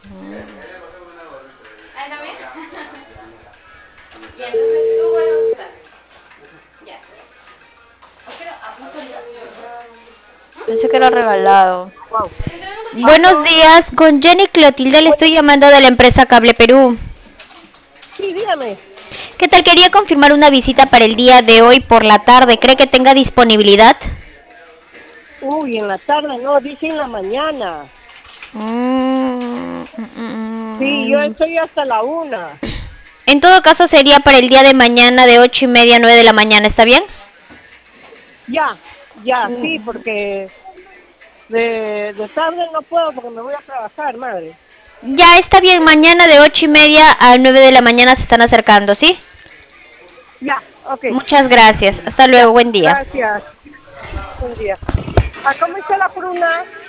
Ah, ¿también? Y entonces tú vas a usar. Ya. Pero apúntale. Pensé que era regalado. Wow. Buenos ¿Aló? días, con Jenny Clotilde le estoy Bueno, llamando de la empresa Cable Perú. sí, dígame. ¿Qué tal? Quería confirmar una visita para el día de hoy por la tarde. ¿Cree que tenga disponibilidad? Uy, en la tarde, no, dije en la mañana. Sí, yo Mm. estoy hasta la 1. En todo caso sería para el día de mañana de 8:30 a 9 de la mañana, ¿está bien? Ya, ya, sí, porque de tarde no puedo porque me voy a trabajar, madre. Ya está bien, mañana de 8:30 a 9 de la mañana se están acercando, ¿sí? Ya, ok, Muchas gracias. Hasta luego, ya, buen día. gracias. Buen día. ¿A cómo está la pruna?